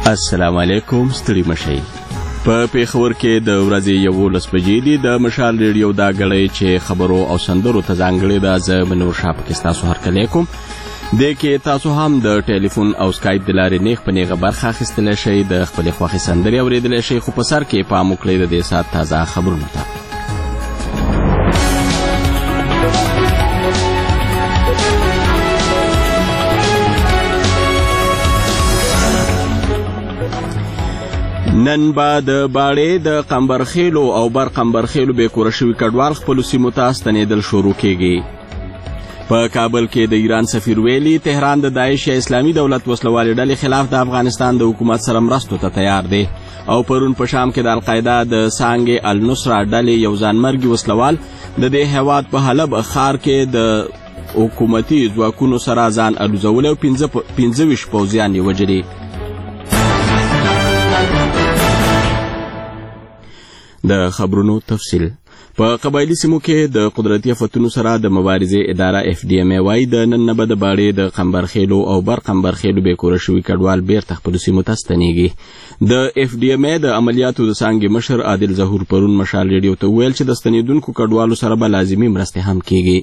السلام علیکم، ستړي مشئ. په پېښور کې د ورځې 11 بجې دي. د مشال ریډیو دا غړی چې خبرو او سندرو ته ځانګړې ده. زه منور شاه پکې ستاسو هرکلی کوم. دې کې تاسو هم د ټلیفون او سکایپ د لارې نیغ په نیغه برخه اخیستلی شئ، د خپلې خوښې سندرې اورېدلی شئ، خو په سر کې پام وکړئ د دې ساعت تازه خبرونو ته. نن به د باړې د قمبرخیلو او بر قمبرخیلو بې کوره شوي کډوال خپلو سیمو ته ستنېدل شروع کېږي. په کابل کې د ایران سفیر ویلي تهران د داعش یا اسلامي دولت وسلوالې ډلې خلاف د افغانستان د حکومت سره مرستو ته تیار دی. او پرون په شام کې د القاعده د سانګې النصره ډلې یو ځانمرګي وسلوال د دې هېواد په حلب ښار کې د حکومتي ځواکونو سره ځان الوزولی او 25 پوځیان یې وژلي. د خبرونو تفصیل. په قبایلي سیمو کې د قدرتي آفتونو سره د مبارزې اداره FDMA وایي د نن نه به د باړې د قمبرخیلو او بر قمبرخیلو بې کوره شوي کډوال بیرته خپلو سیمو ته ستنېږي. د FDMA د عملیاتو د څانګې مشر عادل ظهور پرون مشال ریډیو ته وویل چې د ستنېدونکو کډوالو سره به لازمي مرستې هم کېږي.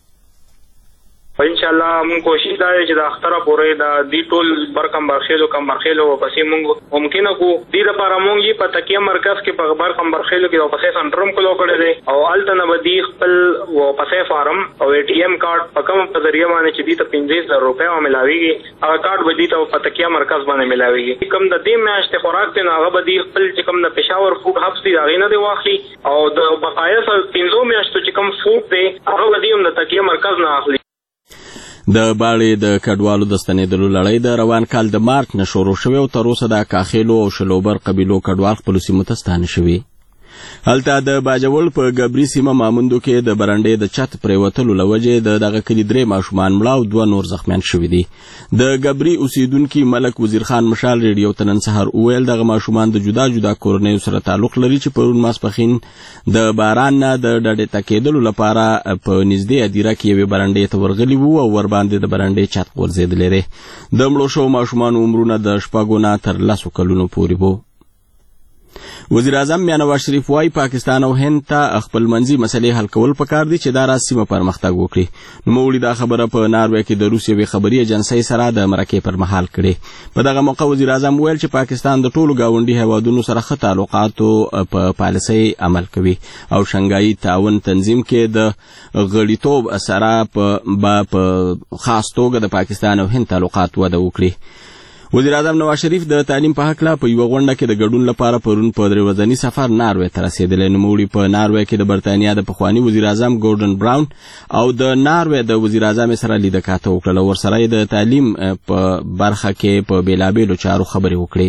انشاءالله مونږ کوشش دا دی چې د اختره پورې د دې ټول بر کمبرخیلو پسې مونږ ممکنه کو دې دپاره مونږ یې په تکیه مرکز کې په بر کمبرخیلو کې پسې سنټر هم کلو کړی دی او هلته نه به دې خپل پسې فارم او ATM کارډ په کوم په ذریعه باندې چې دې ته 15,000 روپۍ ملاویږي هغه کارډ به دې ته په تکیه مرکز باندې ملاویږي. کوم د دې میاشتې خوراک دی نو هغه به دې خپل چې کوم د پېښور فوډ هبس دی هغې نه دی واخلي او د بقایا 15 میاشتو چې کوم فوډ دی هغه به دې هم د تکیه مرکز نه اخلي. د باړې د کډوالو د ستنېدلو لړۍ د روان کال د مارچ نه شروع شوې او تر اوسه د کاخیلو او شلوبر قبیلو کډوال خپلو سیمو ته ستانه شوي. هلته د باجوړ په ګبري سیمه ماموندو کې د برنډې د چت پرېوتلو له وجې د دغه کلي 3 ماشومان مړه او 2 نور زخمیان شوي دي. د ګبري اوسیدونکي ملک وزیرخان مشال ریډیو ته نن سهار وویل دغه ماشومان د جدا جدا کورنیو سره تعلق لري چې پرون ماسپښین د باران نه د ډډې ته کېدلو لپاره په نږدې هدیره کې یوې برنډې ته ورغلي وو او ورباندې د برنډې چت غورځېدلی دی. د مړو شوو ماشومانو عمرونه د 6 نه تر 10 کلونو پورې وو. وزیر اعظم میاں نواز شریف وايي پاکستان او هند ته خپل منځي مسلې حل کول پکار دي چې دا راز سیمه پرمختګ وکړي. نوموړي دا خبره په ناروې کې د روس یوې خبري ایجنسۍ سره د مرکې پر مهال کړې. په دغه موقع وزیر اعظم ویل چې پاکستان د ټولو ګاونډي هیوادونو سره ښه تعلقاتو په پالیسۍ عمل کوي او شنګایي تعاون تنظیم کې د غړیتوب سره په خاص توګه د پاکستان او هند تعلقات وده وکړي. وزیر اعظم نواز شریف د تعلیم په هکله په یوه غونډه کې د ګډون لپاره پرون په 3 ورځني سفر ناروې ته رسېدلی. نوموړي په ناروې کې د برطانیا د پخواني وزیر اعظم ګورډن براون او د ناروې د وزیر اعظم سره لیدکاته وکړله. ورسره یې د تعلیم په برخه کې په بېلابېلو چارو خبرې وکړې.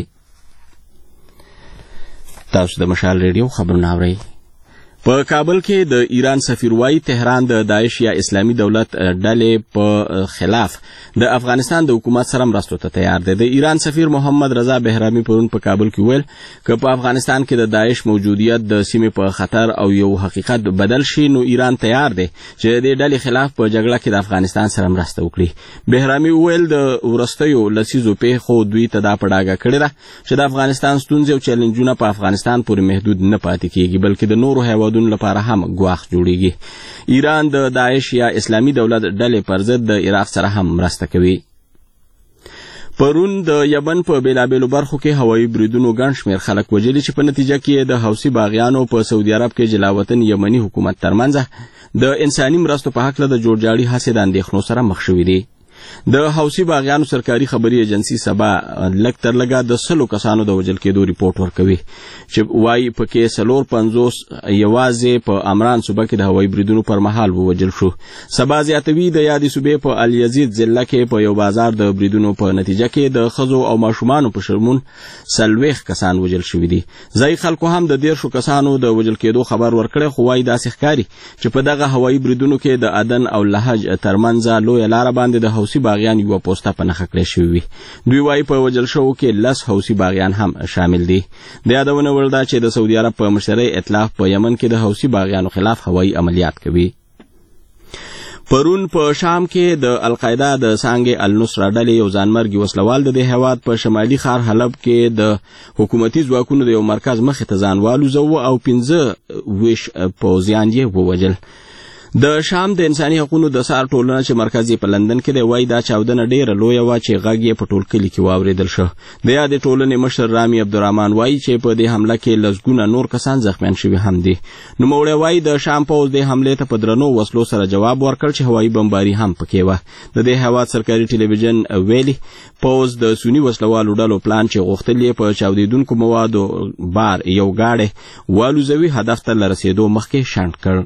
تاسو د مشال ریډیو خبرونه اورئ. په کابل کې د ایران سفیر وايي تهران د داعش یا اسلامي دولت ډلې په خلاف د افغانستان د حکومت سره مرستو ته تیار دی. د ایران سفیر محمد رضا بهرامي پرون په کابل کې ویل که په افغانستان کې د داعش موجودیت د سیمې په خطر او یو حقیقت بدل شي نو ایران تیار دی چې د ډلې خلاف په جګړه کې د افغانستان سره مرسته وکړي. بهرامي ویل د وروستیو لسیزو پیښو دوی ته دا په ډاګه کړې ده چې د افغانستان ستونزې او چیلنجونه په افغانستان پورې محدود نه پاتې کېږي بلکې د نورو هیوادونو لپاره هم ګواښ جوړیږي. ایران د داعش یا اسلامي دولت ډلې پر ضد د عراق سره هم مرسته کوي. پرون د یمن په بېلابېلو برخو کې هوایي بریدونو ګڼ شمېر خلک وژلي چې په نتیجه کې د حوثي باغیانو په سعودي عرب کې جلاوطن یمني حکومت ترمنځ د انساني مرستو په هکله د جوړجاړي هڅې د اندېښنو سره مخ شوي دي. د حوثي باغیانو سرکاري خبري ایجنسي سبا لږ تر لږه د 100 کسانو د وژل کېدو ریپورټ ورکوي چې وایي پکې 450 یوازې په عمران صوبه کې د هوایي بریدونو پر مهال ووژل شو. سبا زیاتوي د یادې صوبې په الیزید ضلع کې په یو بازار د بریدونو په نتیجه کې د ښځو او ماشومانو په شمول 40 کسان وژل شوي دي. ځایي خلکو هم د 10 کسانو د وژل کېدو خبر ورکړی خو وایي داسې ښکاري چې په دغه هوایي بریدونو کې د عدن او لهج ترمنځ لویه لاره باندې د حوثي باغیان یوه پوسته په نښه کړی شوي وي. دوی وایي په وژل شوو کې 10 حوثي باغیان هم شامل دي. د یادونه وړ ده چې د سعودي عرب په مشرۍ اطلاف په یمن کې د حوثي باغیانو خلاف هوایي عملیات کوي. پرون په شام کې د القاعده د څانګې النصره ډلې یو ځانمرګي وسلوال د هیواد په شمالي ښار حلب کې د حکومتي ځواکونو د یو مرکز مخې ته ځان والوزاوه او 15 پوځیان یې ووژل. د شام د انساني حقوقو د سار ټولنه چې مرکزي په لندن کې دی وایي دا چاودنه ډیره لویه وه چې غږ یې په ټول کلي کې واورېدل شو. د یادې ټولنې مشر رامي عبدالرحمن وایي چې په دې حمله کې لسګونه نور کسان زخمیان شوي هم دي. نوموړی وایي د شام پوځ دې حملې ته په درنو وسلو سره جواب ورکړ چې هوایي بمباري هم پکې وه. د دې هېواد سرکاري ټلویزیون ویلي پوځ د سني وسلوالو ډلو پلان چې غوښتل یې په چاودېدونکو موادو بار یو ګاډی والوزوي هدف ته له رسېدو مخکې شنډ کړ.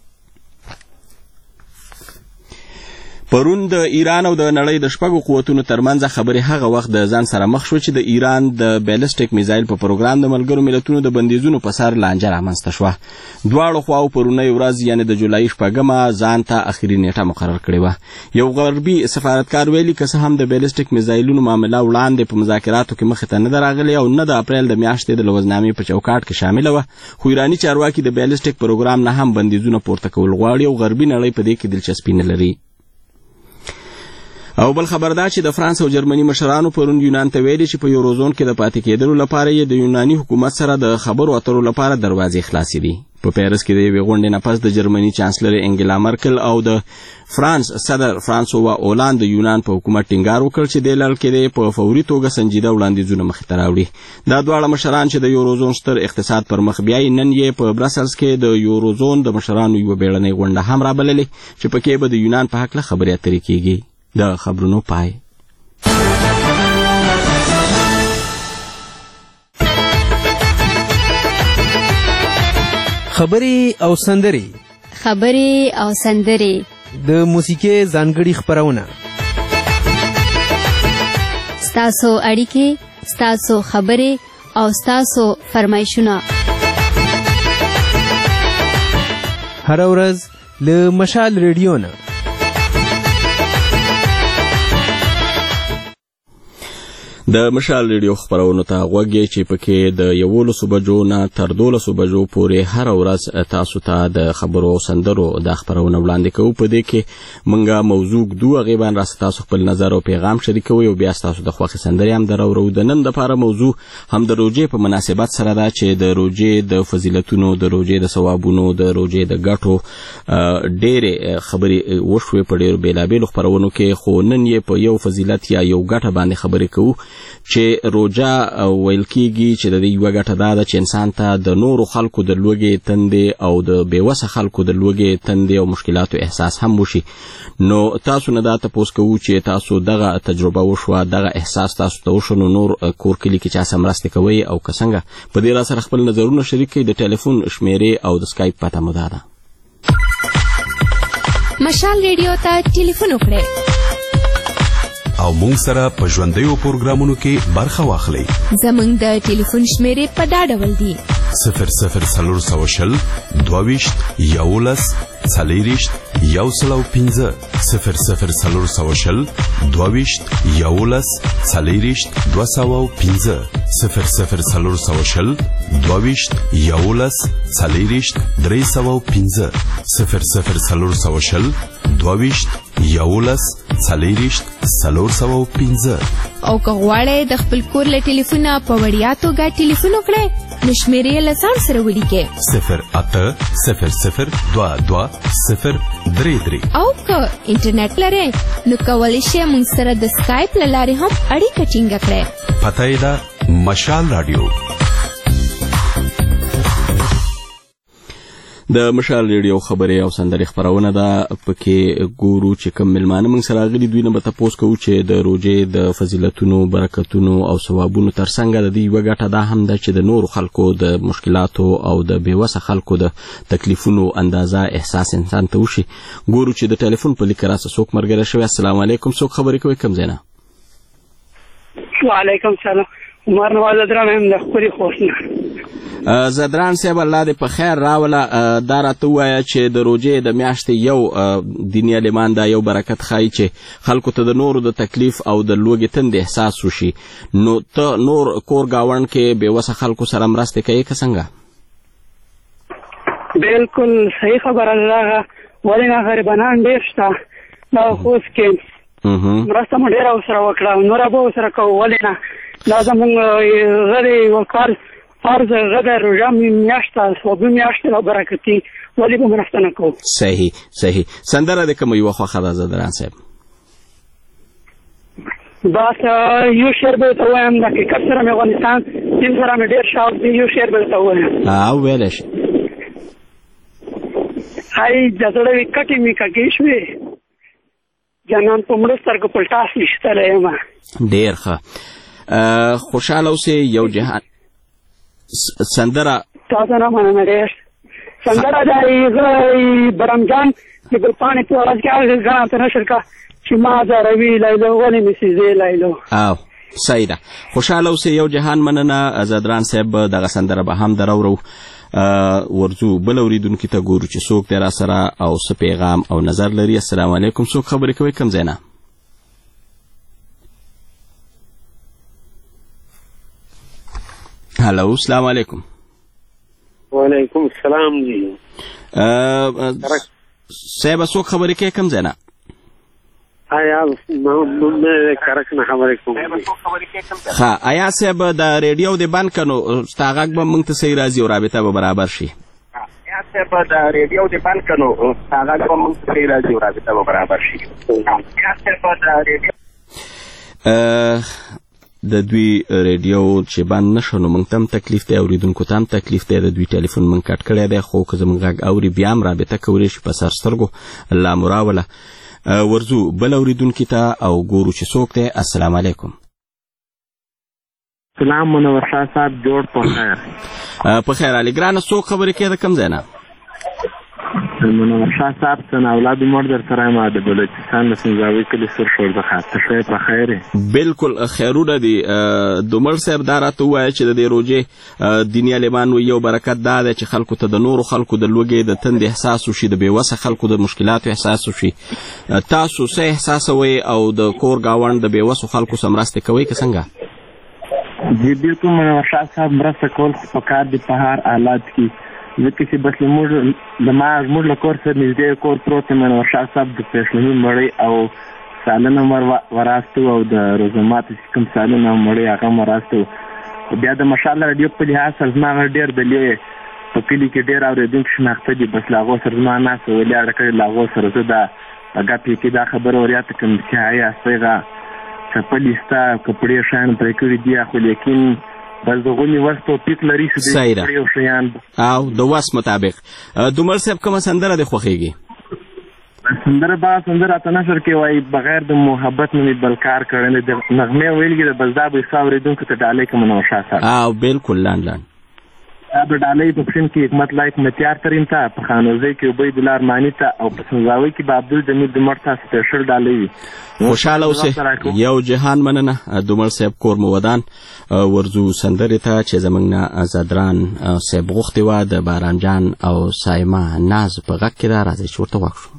پرون د ایران او د نړۍ د شپږو قوتونو ترمنځ خبرې هغه وخت د ځان سره مخ شو چې د ایران د بیلسټیک میزایل په پروګرام د ملګرو ملتونو د بندیزونو په سر لانجه رامنځته شوه. دواړو خواو پرونۍ ورځ یعنې د جولای 8 ځان ته اخري نیټه مقرر کړې وه. یو غربي سفارتکار ویلي که څه هم د بیلسټیک میزایلونو معامله وړاندې په مذاکراتو کې مخې ته نه ده راغلې او نه د اپریل د میاشتې د لوزنامې په چوکاټ کې شامله وه، خو ایراني چارواکي د بیلسټیک پروګرام نه هم بندیزونه پورته کول غواړي او غربي نړۍ په دې کې دلچسپي نه لري. او بل خبر دا چې د فرانس او جرمني مشرانو پرون یونان ته ویلي چې په یوروزون کې د پاتې کېدلو لپاره یې د یوناني حکومت سره د خبرو اترو لپاره دروازې خلاصې دي. په پیرس کې د یوې غونډې نه پس د جرمني چانسلر انګلا مرکل او د فرانس صدر فرانسوا اولاند د یونان په حکومت ټینګار وکړ چې دې لړ کې په فوري توګه سنجیده وړاندیزونه مخې ته راوړي. دا دواړه مشران چې د یوروزون ستر اقتصاد پر مخ بیایي نن یې په برسلز کې د یوروزون د مشرانو یوه بیړنۍ غونډه هم رابللې چې پکې به د یونان په هکله خبرې اترې کېږي. د خبرونو پای. خبرې او سندرې د موسیقۍ ځانګړي خپرونه ستاسو اړیکې، ستاسو خبرې او ستاسو فرمایشونه هر ورځ له مشال ریډیو نه. د مشال ریډیو خبرونو ته غوږ یې چې پکې د 11 بجو نه تر 12 بجو پورې هر ورځ تاسو ته د خبرو او سندرو د خبرونو وړاندې کوو. په دې کې مونږه موضوع دوه غیبان راست تاسو خپل نظر او پیغام شریکوي او بیا تاسو د خوښي سندرې هم درورو. د نن لپاره موضوع هم د روزې په مناسبت سره ده چې د روزې د فضیلتونو، د روزې د ثوابونو، د روزې د ګټو ډېرې خبرې وشوې په ډېرو بیلابیلو خبرونو کې، خو نن یې په یو فضیلت یا یو ګټه باندې خبرې کوو چې روجا ویل کېږي چې د دې یوه ګټه دا ده چې انسان ته د نورو خلکو د لوږې تندې او د بېوسه خلکو د لوږې تندې او مشکلاتو احساس هم وشي. نو تاسو نه دا تپوس کوو چې تاسو دغه تجربه وشوه، دغه احساس تاسو ته وشو، نو نور کور کلي کې چا سره مرستې کوئ او که څنګه په دې را سره خپل نظرونه شریک کړئ. د ټلیفون شمیرې او د سکایپ پته مو دا ده. مشال ریډیو ته ټلیفون وکړئ او مونږ سره په ژوندیو پروګرامونو کې برخه واخلئ. زمونږ د ټلیفون شمیرې په دا ډول دي: 00 22 11 40 105 00 22 11 40 205 00 22 11 40 305 00 22 11 40 305. او که غواړئ د خپل کور له ټلیفونه په وړیا توګه ټلیفون وکړئ نو شمیرې یې له ځان سره ولیکئ 0800 22 033. او که انټرنیټ لرئ نو کولی شئ موږ سره د سکایپ له لارې هم اړیکه ټینګه کړئ. پته یې ده مشال راډیو. د مشال ریډیو خبرې او سندرې خبرونه ده. پکې ګورو چې کوم ملمانه موږ سره راغلي، دوی نه به تپوس کوو چې د روزې د فضیلتونو، برکتونو او ثوابونو ترڅنګ د دې یوه ګټه دا هم ده چې د نورو خلکو د مشکلاتو او د بېوسه خلکو د تکلیفونو اندازه احساس انسان ته وشي. ګورو چې د ټلیفون په لیک راسه څوک ملګری شوی. السلام علیکم، څوک خبرې کوي، کوم ځای نه؟ وعلیکم سلام، عمر نواز زدران هم د خپلې خوښ نه. زدران صاحب الله دې په خیر راوله. دا راته ووایه چې د روژې د میاشتې یو دیني عالمان دا یو برکت ښایي چې خلکو ته د نورو د تکلیف او د لوږې تندې احساس وشي. نو ته نور کور ګاونډ کې بېوسه خلکو سره مرستې کوې که څنګه؟ بالکل صحیح خبره ده. ولې نه غریبانان ډېر شته دا خوست کې مرسته مو ډېره ورسره وکړه نوره به ورسره کوو ولې نه دا زموږ غړي فرض غدا روژه میاشت ده صوبې میاشت ده برکتي ولې به مرسته نه کوو صحیح سندره د کومه یوه خوښه ده زدران صاحب بس یو شعر به ورته ووایم د حقیقت سره مې افغانستان دین سره مې ډېر شوق دی یو شعر به ورته ووایم ویلی شي هی د زړه وې کټې مې کږې شوې جانان په مړو سترګو په ټاس ویشتلی یم ډېر ښه خوشحاله اوسې یو جهان سندره تاسو نه مننه ډېر سندره د برمجان د ګلپاڼې په اواز کې هغه ګڼه ته نشر کا چې ما زاروي لیلو ولې مې سیزې لیلو صحیح ده خوشحاله اوسې یو جهان مننه زدران صاحب دغه سندره به هم دراورو ورځو بل اوریدونکي ته ګورو چې څوک دی را سره او څه پیغام او نظر لري السلام علیکم څوک خبرې کوي کوم ځای نه هلو السلام علیکم وعلیکم السلام جی صاحب څوک خبرې کوي کوم ځای نه آیا کرک نه خبرې کوم ښه آیا صاحب د ریډیو د بند کنو ستا غږ به موږ ته صحیح راځي او رابطه به برابر شي د دوی ریډیو چې بند نشو نو موږ ته هم تکلیف دی اوریدونکو ته هم تکلیف دی د دوی ټلیفون موږ کټ کړی دی خو که زموږ غږ اوري بیا هم رابطه کولی شي په سر سترګو الله مو راوله ورځو بل اوریدونکي ته او ګورو چې څوک دی السلام علیکم سلام منور شاه صاحب جوړ په خیر په خیر علي ګرانه څوک خبرې کوي د کوم ځای نه منور شاه صاحب څنګه اولاد مور در سره ما د بلوچستان د سنځاوي کلي سر شور د خاطر شوی په خیر بالکل خیرونه دي دومر صاحب دا راته ووایه چې د دې روژې دیني عالمان یو برکت دا دی چې خلکو ته د نورو خلکو د لوږې د تندې احساس وشي د بېوسه خلکو د مشکلاتو احساس وشي تاسو څه احساسوئ او د کور ګاونډ د بېوسو خلکو سره مرستې کوئ که څنګه جی بالکل منور شاه صاحب مرسته کول پکار دي په هر حالات کې ځکه چې بس زموږ له کور سره نږدې کور پروت دی منور شاه صاحب د پېشنهي مړی او سالنه وراستو او د روزماتو چې کوم سالنه مړی هغه هم وراستو بیا د مشال راډیو په لحاظ سره زما هغه ډېر د لوی په کلي کې ډېر اورېدونکي شناخته دي بس له هغو سره زما ناسته ولیاړه کړې له هغو سره زه دا ګپې کې دا خبره ورياته کوم چې آیا سپیغه چپلې ستا کپړې شیان پرې کړي دي خو لیکن بس د غونې وس توفیق لري چې د کپړې شیان او د وس مطابق دومر صاحب کومه سندره دې خوښېږي سندره ته نشر کې وایي بغیر د محبت نه مې بل کار کړی د نغمې ویلګي د بس دا به حساب اورېدونکو ته ډالۍ کوم منور شاه صاحب او بالکل لاند دا به ډالۍ په پښین کې حکمت لایق متیار ترین ته په خانوزۍ کې عبید الله ارماني ته او په سنځاوۍ کې به عبدالجمیل دمر ته سپیشل ډالۍ وي خوشحاله اوسئ یو جهان مننه دومر صاحب کور مو ودان ورځو سندرې ته چې زموږ نه زدران صاحب غوښتې وه د باران جان او سایما ناز په غږ کې ده راځئ چې ورته غوږ شو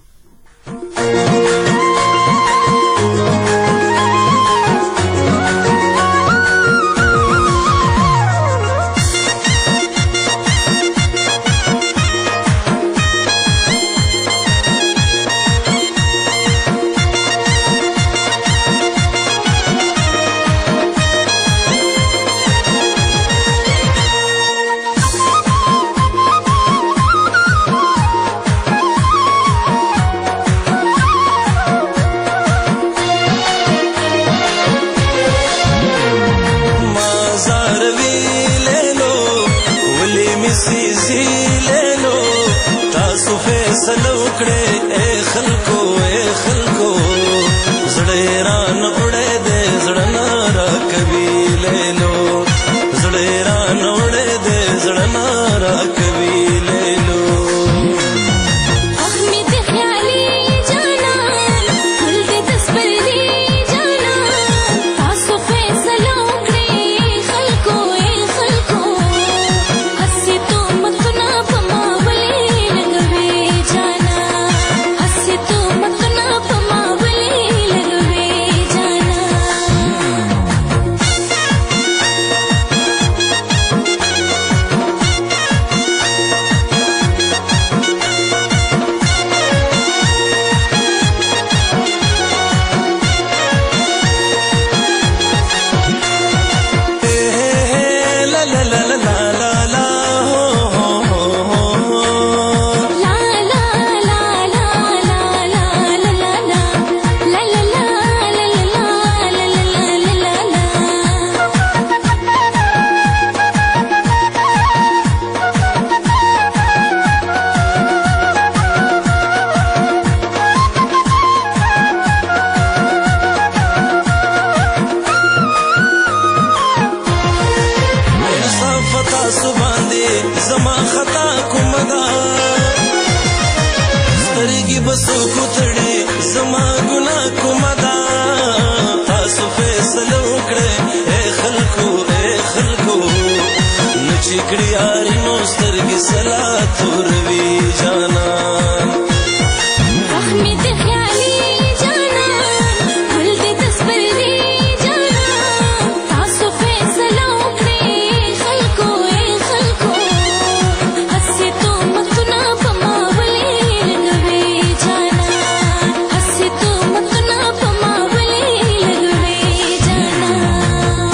زما خطا کومه ده سترګې به څوک وتړي زما ګناه کومه ده تاسو فیصله وکړئ ای خلکو نه چې کړي یاري نو سترګې سلا توروي جانان زخمي د خیالي جانان ګل د تصویري جانان تاسو فیصله وکړئ خلکو هسې تهمتونه په ما ولې لګوي جانان هسې تهمتونه په ما ولې لګوي جانان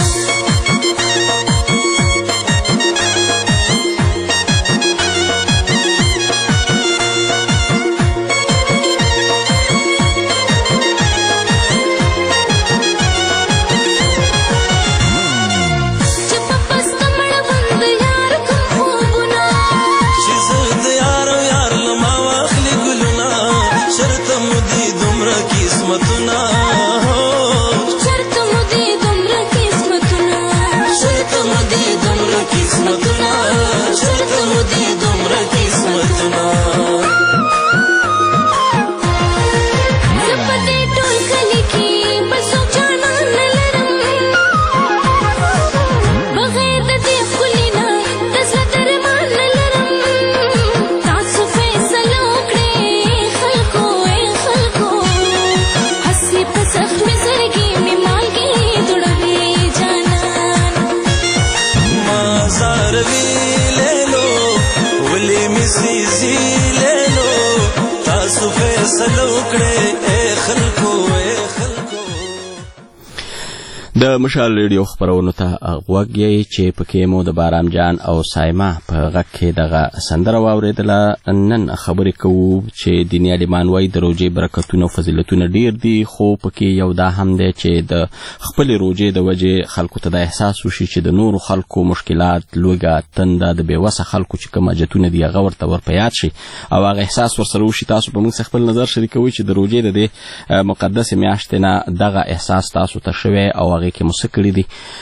د مشال ریډیو خبرونو ته غوږ یې چې پکې مو د بارام جان او سایما په غږ کې دغه سندره واورېدله. نن خبرې کوو چې دیني عالمان وایي د روژې برکتونه او فضیلتونه ډیر دي، خو پکې یو دا هم دی چې د خپلې روژې د وجې خلکو ته دا احساس وشي چې د نورو خلکو مشکلات، لوږه، تنده، د بېوسه خلکو چې کوم حاجتونه دي هغه ورته ور په یاد شي او هغه احساس ورسره وشي. تاسو په موږ سره خپل نظر شریکوئ چې د روژې د دې مقدسې میاشتې نه دغه احساس تاسو ته شوی او هغې کې مو څه کړي دي.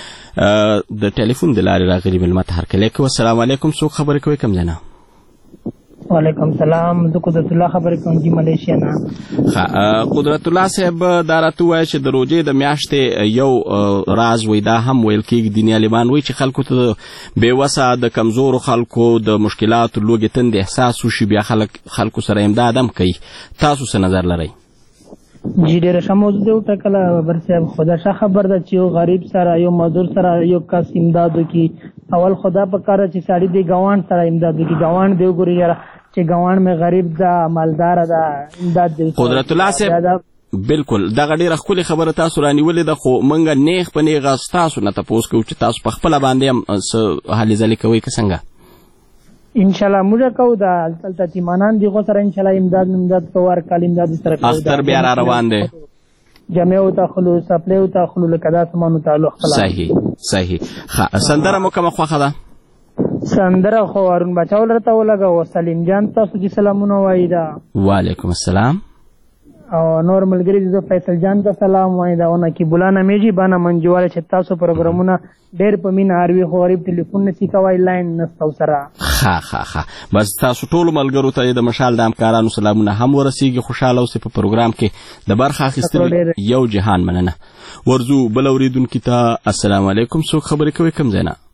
د ټلیفون د لارې راغلي مېلمه ته هرکلی کوو. السلام علیکم، څوک خبرې کوئ کوم ځای نه؟ وعلیکم سلام، زه قدرت الله خبرې کوم جی ملیشیا نه. قدرت الله صاحب دا راته ووایه چې د روژې د میاشتې یو راز وی دا هم ویل کېږي دیني عالمان وایي چې خلکو ته د بېوسه، د کمزورو خلکو د مشکلاتو، لوږې، تندې احساس وشي، بیا خلکو سره امداد هم کوي. تاسو څه نظر لرئ؟ جی ډېره ښه موضوع دې وټاکله ببر صاحب. خدا ښه خبر ده چې یو غریب سره، یو مزدور سره یو کس امداد وکړي. اول خدا په کار چې سړی دې ګاونډ سره امداد وکړي. ګاونډ دې وګوري یاره چې ګاونډ مې غریب ده، مالداره ده، امداد دې. قدرت الله صاحب بالکل دغه ډېره ښکلې خبره تاسو رانیولې ده، خو موږ نیغ په نیغه ستاسو نه تپوس کوو چې تاسو په خپله باندې هم څه هلې ځلې کوئ که څنګه؟ انشاءالله موږ کوو دا هلته تیمانان دي خو سره انشاءالله امداد کوو، هر کال امداد سره کوو. اختر بیا را روان دی، جامعو ته خلو، سپلیو ته خلو، لکه دا سمانو تعلق خلا. صحیح. سندره مو کومه خوښه ده؟ سندره خو هارون بچاو لرته ولګه. سلیم جان تاسو چې سلامونه وایي دا. وعلیکم السلام. او نور ملګري دي فیصل جان ته سلام وایي دا. ونه کې بولانا میجی بانا منجواله چې تاسو پروګرامونه ډېر په مینه اروي، خو غریب ټلیفون نشي کوای، لاین نشته سره. ښه بس تاسو ټولو ملګرو ته د مشال د همکارانو سلامونه هم ورسیږي. خوشحاله اوسئ په پروګرام کې د برخه اخیستلو یو جهان مننه. ورځو بل اورېدونکي ته السلام علیکم، څوک خبرې کوئ کوم ځای نه؟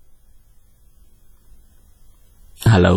هلو.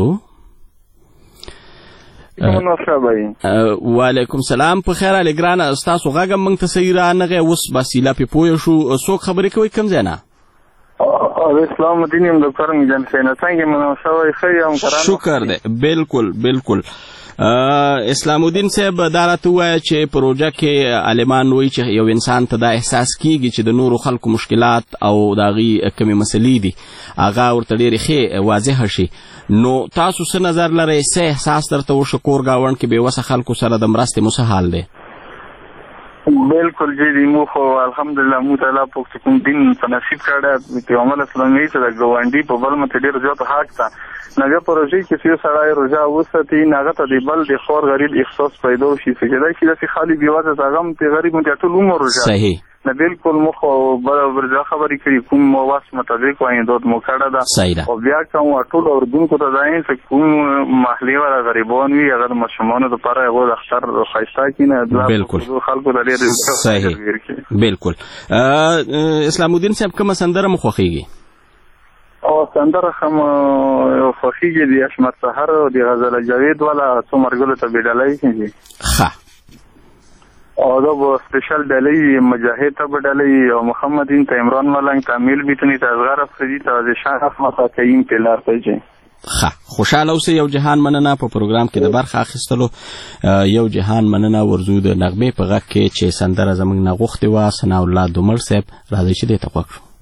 وعلیکم سلام، په خیر علي ګرانه، ستاسو غږ هم موږ ته صحیح رانغی. اوس بس ایله پې پوه شو. څوک خبرې کوئ کوم ځای نه؟ اسلام الدین یم، ډاکټر میجان حسین. څنګه منو شوی؟ ښه یم، شکر دی. بالکل اسلام الدین صاحب دا راته ووایه چې په روژه کې عالمان وایي چې یو انسان ته دا احساس کېږي چې د نورو خلکو مشکلات او د هغې کومې مسلې دي هغه ورته ډېرې ښې واضحه شي. نو تاسو څه نظر لرئ؟ څه احساس درته وشو کور ګاونډ کې بېوسه خلکو سره د مرستې مو څه حال دی؟ بالکل جی دی مو خو الحمدلله مو تعالی په کوم دین په نصیب کړه پیغمبر اسلام یې چې د ګاونډي په بل مته ډېر زیات حق ته نګه پروژې کې چې سړی روزه وساتي ناغه ته دی بل د خور غریب احساس پیدا شي چې دا چې خالي بیوازه تاغم ته غریب مونږ ټول عمر روزه صحیح نه بالکل مخ برابر خبرې کوي کوم واس مطابق وایي دوت مو کړه دا او بیا کوم ټول اردوونکو ته ځاین چې کوم محلي ولا غریبان وي هغه مشمانو لپاره هغه د اختر خاصه کینه بالکل خلکو د ډېر صحیح بالکل اسلام الدین صاحب کوم سندره مخوخیږي او سندره هم خوښیږي د اشمت سحر او د غزل جاوید والا څو مرګلو ته بدلای کیږي ښه او دا به سپیشل ډلې مجاهد ته بدلای او محمدین ته عمران ملنګ تعمیل بیتنی ته اصغر افریدی ته د شرف متقین پلار ته جي ښه خوشاله اوسئ یو جهان مننه په پروګرام کې د برخه اخیستلو یو جهان مننه ورزو د نغمې په غږ کې چې سندره زموږ نه غوښتې وه ثناء الله دومر صاحب راځئ چې دې ته غوږ کړو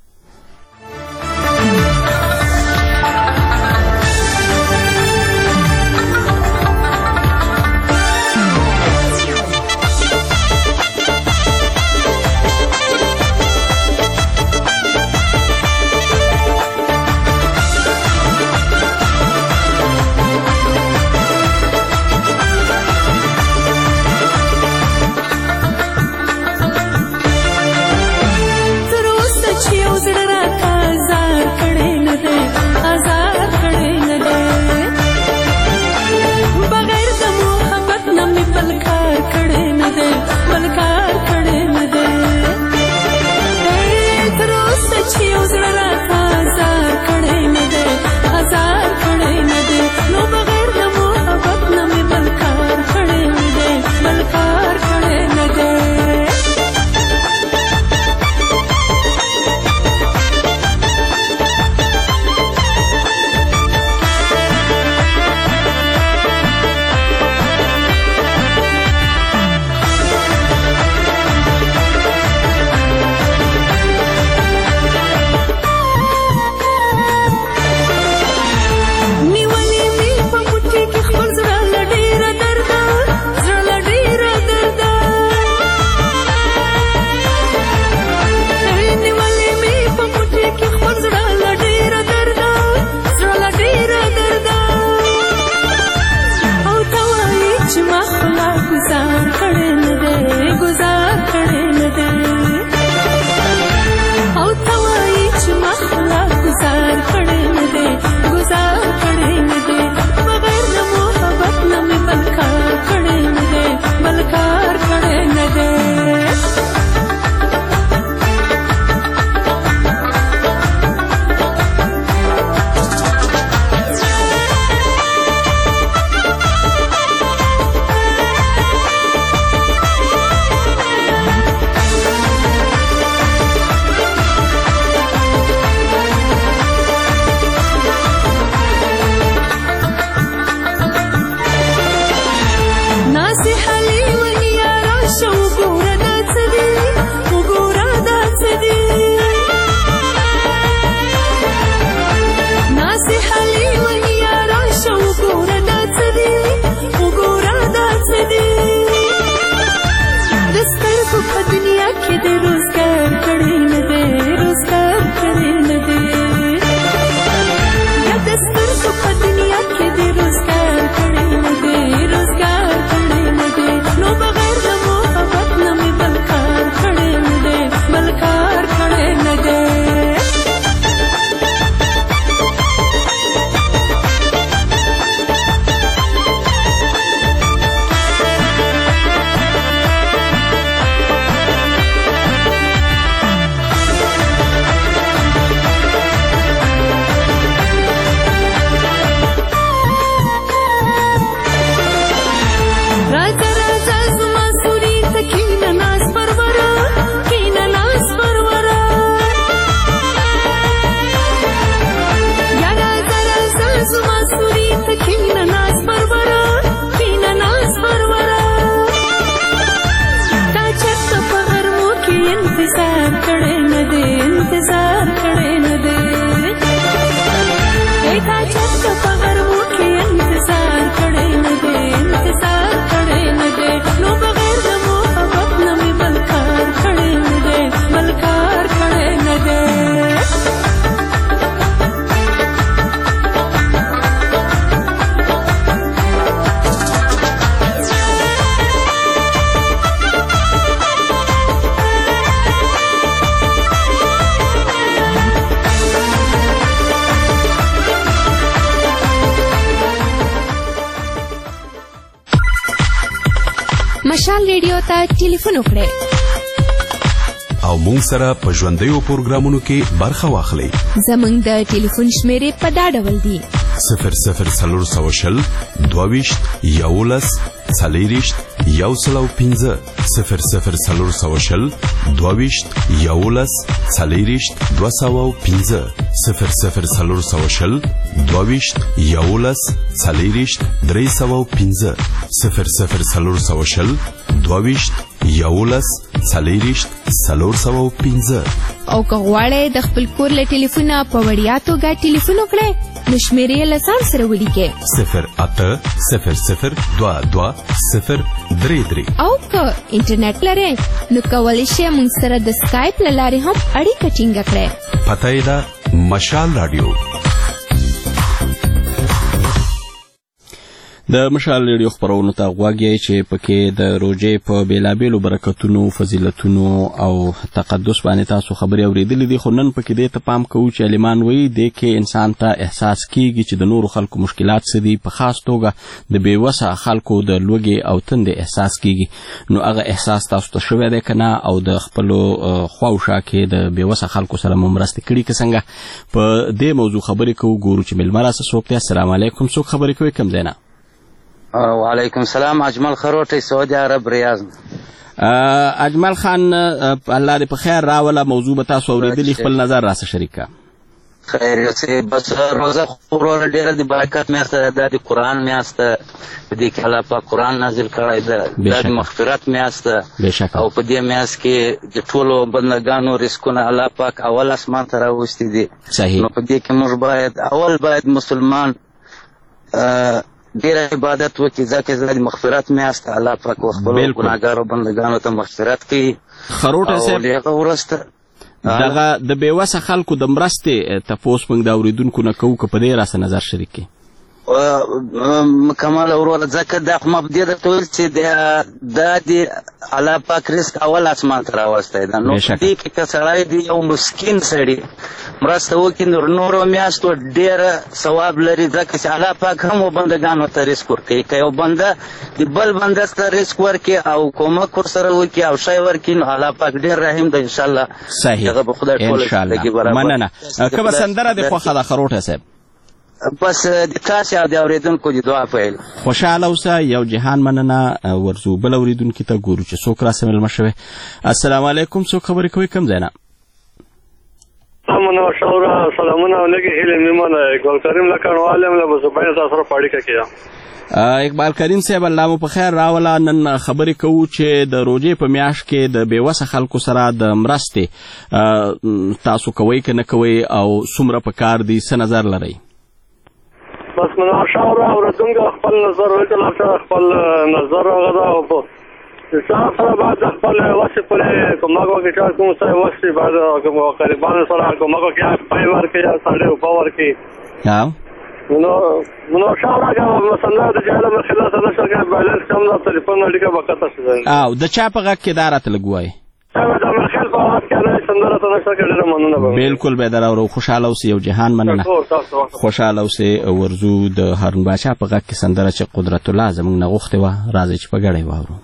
مشال ریډیو ته ټلیفون وکړئ او مونږ سره په ژوندیو پروګرامونو کې برخه واخلئ. زموږ د ټلیفون شمیرې په دا ډول دي: 00 22 11 40 105 00 22 11 40 205 00 22 11 40 305 00 22 11 40 305. او که غواړئ د خپل کور له ټلیفونه په وړیا توګه ټلیفون وکړئ نو شمیرې له ځان سره ولیکئ 080022 او که انټرنیټ لرئ نو کولی شئ موږ سره د سکایپ له لارې هم اړیکه ټینګه کړئ. پته یې ده مشال راډیو. د مشال ریډیو خپرونو ته غوږ یې چې پکې د روژې په بیلابیلو برکتونو، فضیلتونو او تقدس باندې تاسو خبرې اورېدلې دي، خو نن پکې دې ته پام کوو چې عالمان وایي دې کې انسان ته احساس کیږي چې د نورو خلکو مشکلات څه دي، په خاص توګه د بېوسه خلکو د لوږې او تندې احساس کیږي. نو هغه احساس تاسو ته شوی دی که نه؟ او د خپلو خواوشا کې د بېوسه خلکو سره مو مرستې کړي که څنګه؟ په دې موضوع خبرې کوو. ګورو چې میلمه راسه څوک دی. السلام علیکم. څوک خبرې کوي؟ کوم ځای نه؟ وعلیکم السلام. اجمل خروټی، سعودي عرب، ریاض. اجمل خان، الله دې په خیر راوله. موضوع به تاسو اورېدلي، خپل نظر راسه شریک کړه. خیر بس روزه خورول ډیره د برکت میاشت ده، د قرآن میاشت ده، په دې کې الله پاک قرآن نازل کړی ده، د مغفرت میاشت ده، او په دې میاشت کې د ټولو بندګانو رزقونه الله پاک اول اسمان ته راوستي دي. نو په دې کې موږ باید مسلمان ډیر عبادت وکړي، ځکه د مغفرت میاشت الله پاک خپلو ګناهګارو بندګانو ته مغفرت کوي. خروټی صاحب، دغه د بېوسه خلکو د مرستې تپوس موږ د اورېدونکو نه کوو، که په دې راسه نظر شریک کړي. مکمل وروره، ځکه دا خو ما په دې درته ویل چې دا د الله پاک رزق اول اسمان ته راوستی ده. نو په دې کې که سړی د یو مسکین سړي مرسته وکړي نورو میاشتو ډېره ثواب لري، ځکه چې الله پاک هم بندګانو ته رزق ورکوي. که یو بنده د بل بنده ته رزق ورکړي او کومک ورسره وکړي او شی ورکړي نو الله پاک ډېر رحیم ده. انشاءالله هغه به خدای ټوله زندګي برابر. مننه. کومه سندره دې خوښه ده خروټی صاحب؟ بس د تاسو او د اورېدونکو د دعا پیل. خوشحاله اوسه. یو جهان مننه. ورځو بل اورېدونکي ته ګورو چې څوک راسه مېلمه شوی. السلام علیکم. څوک خبرې کوي؟ کوم ځای نه؟ سلامونه او لږې هیلې نیمانه اقبال کریم لکڼوال یم له بزبین تاسو سره په اړیکه کې یم. اقبال کریم صاحب، الله مو په خیر راوله. نن خبرې کوو چې د روژې په میاشت کې د بېوسه خلکو سره د مرستې تاسو کوئ که نه کوئ او څومره په کار دي، څه نظر لرئ؟ بس مناقشه اورېدونکو خپل نظر وکړه، خپل نظر هغه ده او په حساب سره باید خپل وسې پورې کومک وکړي، چې کوم څه وسې باید قریبانو سره کومک وکړي، پای ورکړي یا سړی اوبه ورکړي. نو مناقشه راکړه مثلا د جهله مخله سره نشته که بیلنس کم ده، تلیفون اړیکه به قطع شي. او د چا په غږ کې دا راته لږ ووایي. بالکل به در اورو. خوشحاله اوسئ. یو جهان مننه. خوشحاله اوسئ. ورځو د هارون باچا په غږ کې سندره چې قدرت الله زموږ نه غوښتې وه، راځئ چې په ګډه یې واورو.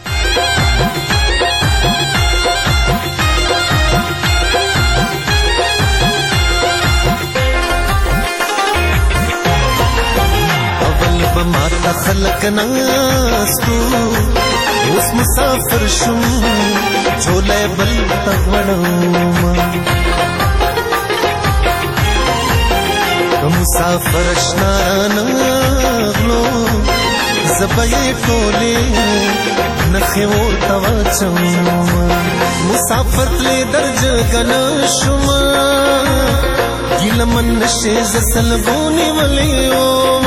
اول به ماته خلق ناستو، اوس مسافر شوم چولی بل تغوړم، که مسافر اشنا نغلو زبې ټولې نخې ورته واچوم، مسافر تلې درجګن شوم ګیله من نشې زه سلګونې ولیوم،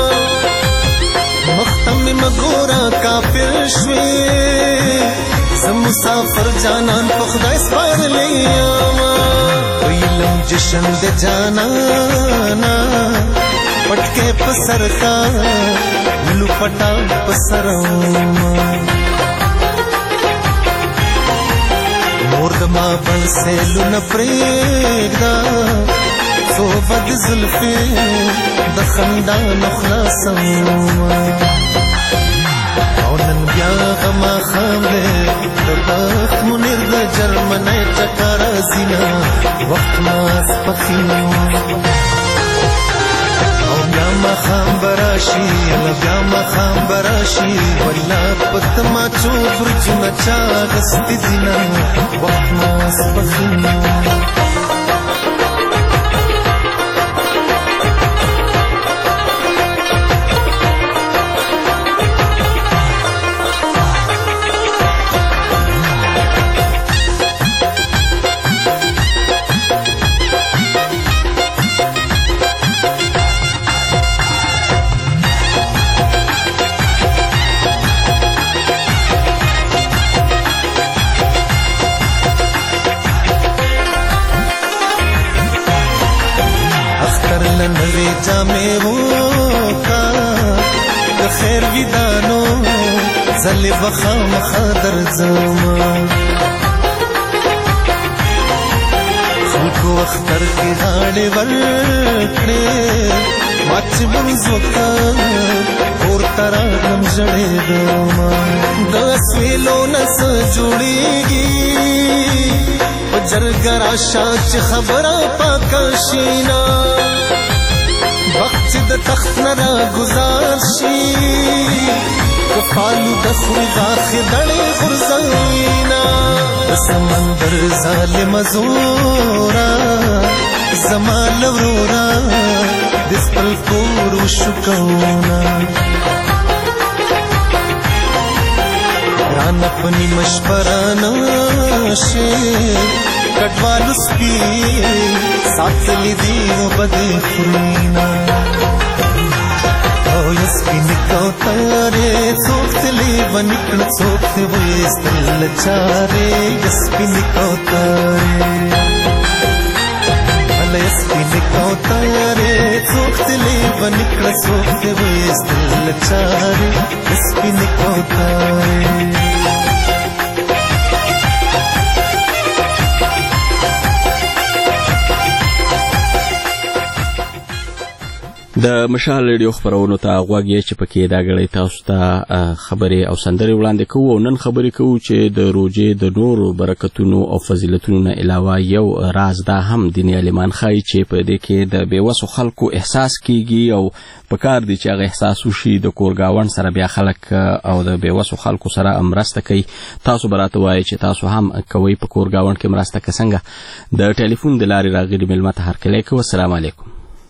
مختم مګورا کافر شوې زه مسافر جانان په خدای سپارلی یم، ویلم جشن د جانانا پټکې په سر کا لوپټا په سرم، مور د ما بل سیلو نه پرېږده څو بد زلفې د خندانو خلاصم، او نن بیا غما خامله د بخت منیر د جرمنۍ ټکر زینا وخت ماس پخینو او بیا ما خام براشي بیا ما خام براشي ولا پتما چو برجنا چا غست زینا وخت ماس پخینو नवे जामे वो का खैर विदानो زل بخام خادر زما خلکو اختر کې غاړې ورکړې ماچ منځوکا اور ترانم ژړې دوما د سویلو نس جوړېږي جرګرا شاچ خبره پاکشینا وقت د تخت نرا گزار شي کفالو د خورغا خدړې غرزینا سمندر ظالم زورا زمال ورورا د خپل کور شکونا ران اپنی مشورانه شي کټوالو سپي ساتلی دی وبدې خرینا او یسپین کوتاره څوکتلی ونکړ څوکت وېستل چاره یسپین کوتاره ول یسپین کوتاره څوکتلی ونکړ څوکت وېستل چاره یسپین کوتاره د مشال ریډیو خبرونو ته غوږی چې پکې دا غړې تاسو ته خبرې او سندرې وړاندې کوو نن خبرې کوو چې د روزې د نورو برکتونو او فضیلتونو نه علاوه یو راز دا هم دیني عالمان خای چې په دې کې د بیوسو خلکو احساس کیږي او پکار دي چې هغه احساس وشي د کورګاون سره بیا خلک او د بیوسو خلکو سره امرسته کوي تاسو براته وایي چې تاسو هم کوي په کورګاون کې مرسته څنګه د ټلیفون د لارې راغلي ملمت هر کله کو السلام علیکم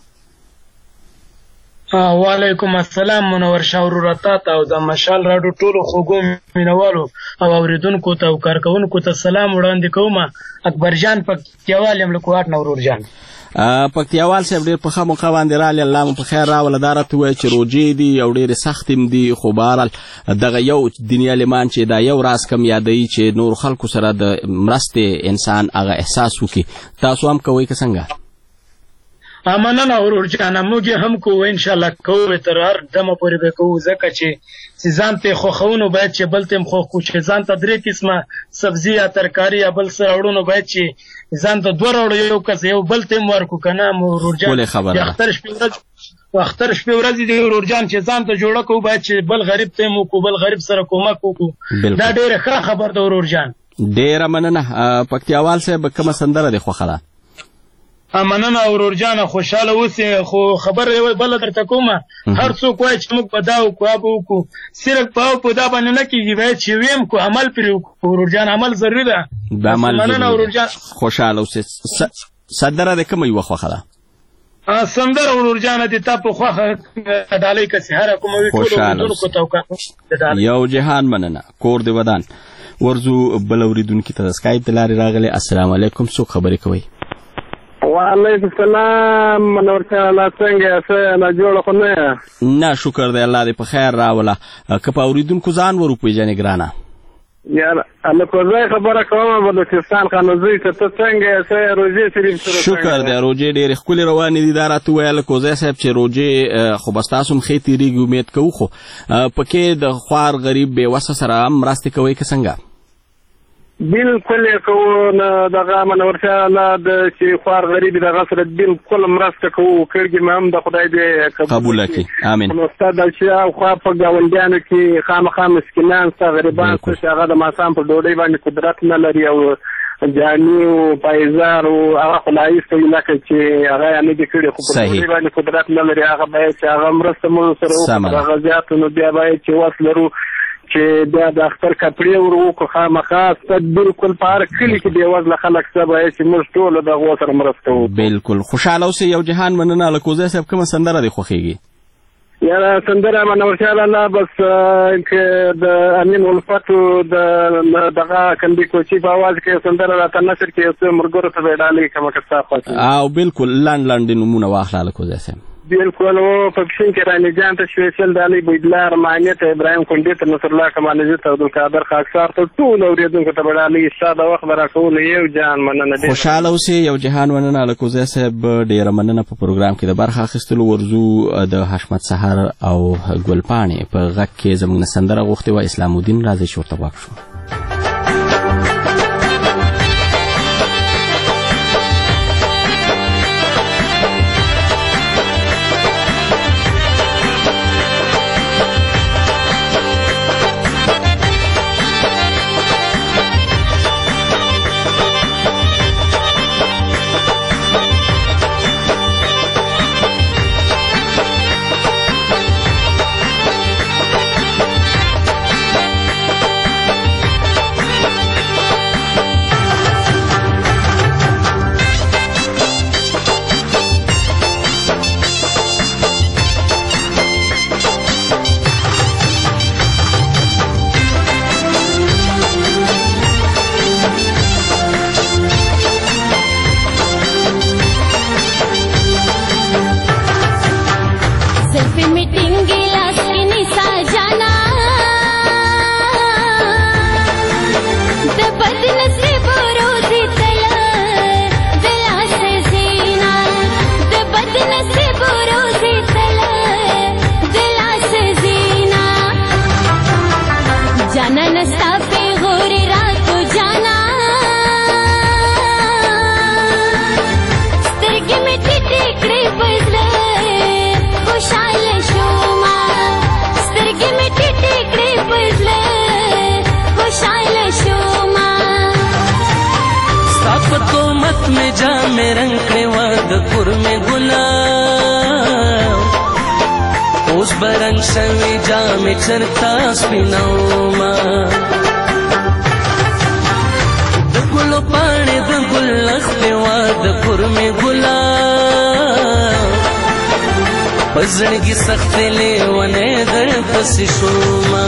وعلیکم السلام منور شاورورات او د مشال راډیو ټولو خوګو مینوالو او اوریدونکو ته او کارکونکو ته سلام وړاندې کوم اکبر جان پکتیوال یم لکوات نورور جان پکتیوال صاحب ډېر په خامو خواندې رالی الله مو په خیر راوله دا راته ووایه چې روجې دي او ډېرې سختې دي خو بهرحال دغه یو دیني عالمان چې دا یو راز کم یادوي چې نور خلکو سره د مرستې انسان هغه احساس وکړي تاسو هم کوئ که څنګه مننه ورور جانه موږ هم کوو ان شاء الله کوو تر هر دمه پورې به کوو ځکه چې ځان ته خوښونو باید چې بل ته خوښ کو چې ځان ته درې قسمه سبزی یا ترکاری یا بل سره وړونو باید چې ځان ته دوه وړو یو کس یو بل ته ورکو کنه ورور جان اختر شپې ورځ دی ورور جان چې ځان ته جوړه کو باید چې بل غریب ته مو کو بل غریب سره کومک وکړو دا ډیره ښه خبر ده ورور جان ډیره مننه پکتیوال صاحب کومه سندره دی خوښه مننه ورور جان خوشاله اوسې خو خبر بل درته کومه هر څوک وایي چې موږ به دا وکړو صرف په دا باندې نه کېږي باید چې ویم کو عمل پرې وکړو ورور جان عمل ضروري ده مننه ورور جان خوشاله اوسې سندره د کومه یوه خوښه ده سندره ورور جان د تا په خوښه ډالۍ کسې هره کومه وي ټولو یو جهان مننه کور دی ودان ورځو بل اوریدونکي ته د سکایپ د لارې راغلی السلام علیکم څوک خبرې کوئ وعلیکم السلام منور الله څنګه څه نه جوړ خو نه نه شکر دی الله دې په خیر راوله که په اوریدونکو ځان ور وپېژنې ګرانه یار الله کوزای خبره کوم بلوچستان خانوزي ته څنګه څه روزي شریف سره شکر دی روزي ډېر ښکلې روانې دي دا راته ویل کوزای صاحب چې روزي خو بس تاسو هم ښې تېرېږي امید کوو خو پکې د خوار غریب بې وسه سره هم مرستې کوئ که څنګه بالکل یې کوو نه دغه منورشاه الله د چې خوار غریب دغه سره بالکل مرسته کوو کړګي مې هم د خدای دې قبوله کړي امین نو ستا د شاوخوا په ګاونډیانو کې خامخا مسکینان ستا غریبان څه چې هغه د ماښام په ډوډۍ باندې قدرت نه لري او جامې او پایزار او هغه خو لایسته وي لکه چې هغه یې نه دي کړي خو په ډوډۍ باندې قدرت نه لري هغه باید چې هغه مرسته مو سره وکړو هغه زیاتو نو بیا باید چې وس لرو چې بیا د اختر کپړې ور وکړو خامخا ست بالکل په هر کلي کې بېوزله خلک څه باید چې موږ ټولو د هغو سره مرسته وکړو بالکل خوشحاله اوسئ یو جهان مننه له کوزی صاحب کومه سندره دې خوښېږي یاره سندره منورشاه الله بس د امین الفتو دغه کندي کوچي په اواز کې سندره راته نشر کې یو څه ملګرو ته به یې ډالۍ کړمه که ستا خوښ او بالکل لنډ لنډ نومونه واخله له کوزی صاحب بالکل و په پښین کې رانی جان ته سپیشل ډالۍ بویدلار معنی ته ابراهیم کونډې ته نصر الله کمالجي ته عبدالقادر خاکسار ته ټول اورېدونکو ته به ډالۍ ستا د وخت به راکولو یو جان مننه خوشحاله اوسئ یو جهان مننه له کوزی صاحب ډېره مننه په پروګرام کې د برخه اخیستلو ورځو د حشمت سهار او ګلپاڼې په غږ کې زموږ نه سندره غوښتې وه اسلام الدین راځئ چې ورته غوږ شو برن شوی جام چرتا سپینوما د ګلو پاڼې د ګل لخت وا د پرمې ګلا پزړګي سخت لیونه در پسې شوما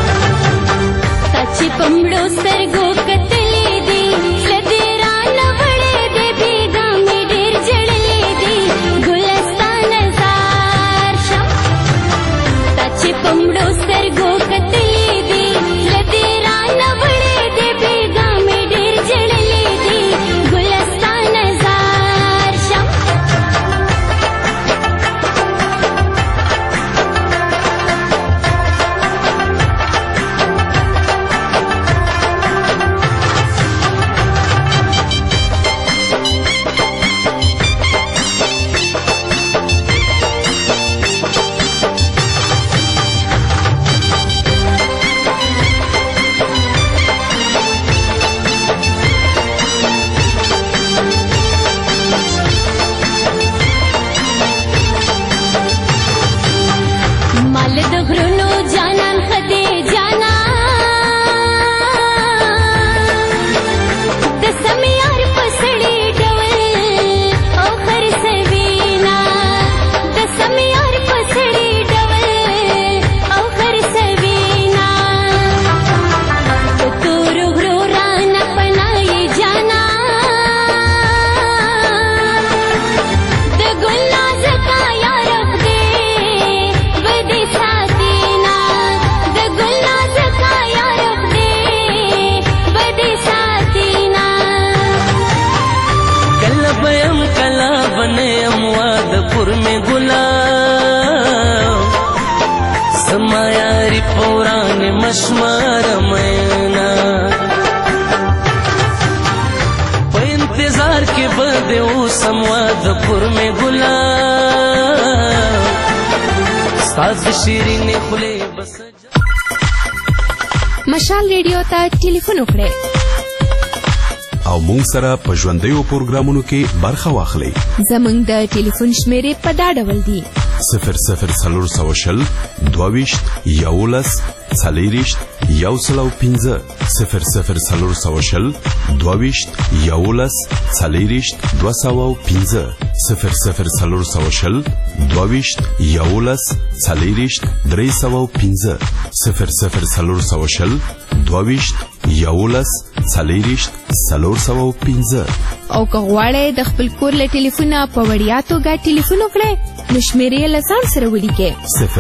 سچ پمړو سترګو کتلې دي لدیرا نوړې دې بیګا مې ډېر جړلې دي ګلستان زار شم سچ پمړو سترګو کتلې دي لدیرا نوړې دې بیګا مې ډېر جړلې دي ګلستان زار شم دې اوسم واده پر مې ګلاب ستا د شیرینې خولې بس مشال ریډیو ته ټلیفون وکړئ او مونږ سره په ژوندیو پروګرامونو کې برخه واخلئ. زمونږ د ټلیفون شمیرې په دا ډول دي: 00420 22 11 40 105 00420 22 11 40 205 00420 22 11 40 305 00420 22 11 40 305 او که غواړئ د خپل کور له ټلیفونه په وړیا توګه ټلیفون وکړئ نو شمیرې له ځان سره ولیکئ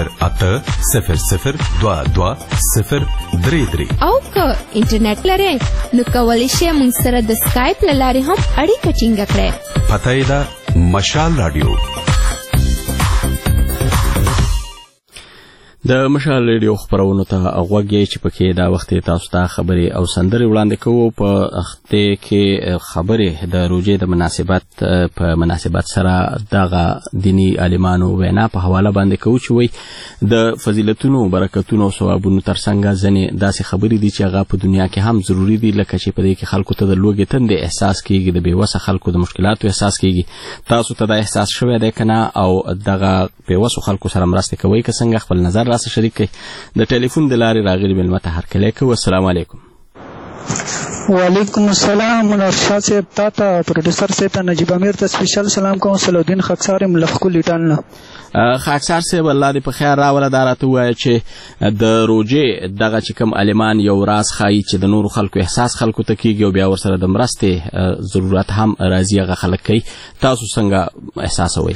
080022 او که انټرنیټ لرئ نو کولی شئ موږ سره د سکایپ له لارې هم اړیکه ټینګه کړئ. پته یې ده مشال راډیو. د مشال ریډیو خبرونو ته غوږی چې پکې دا وخت تاسو ته خبرې او سندرې وړاندې کوو. په وخت کې خبرې د روزې د مناسبت سره دغه دینی عالمانو وینا په حواله باندې کوو چې وایي د فضیلتونو برکتونو او ثوابونو ترڅنګ ځنې داسې خبرې دي چې هغه په دنیا کې هم ضروری دي، لکه چې په دې کې خلکو ته د لوږې تندې احساس کیږي، د بېوسه خلکو د مشکلاتو احساس کیږي. تاسو ته دا احساس شوی دی که نه؟ او دغه بېوسو خلکو سره مرسته کوئ که څنګه؟ خپل نظر راسه شریک کړئ. د ټلیفون د لارې راغلي مېلمه ته هرکلی کوو. السلام علیکم. وعلیکم السلام. منرشاد صاحب تا ته پروډوسر صاحب ته نجیب امیر ته سپیشل سلام کوم. صلاحالدین خاکسار یم له ښکلي ټال نه. خاکسار صاحب الله دې په خیر راوله. دا راته ووایه چې د روژې دغه چې کوم عالمان یو راز ښایي چې د نورو خلکو احساس خلکو ته کیږي او بیا ورسره د مرستې ضرورت هم راځي، هغه خلک کوي. تاسو څنګه احساسوئ؟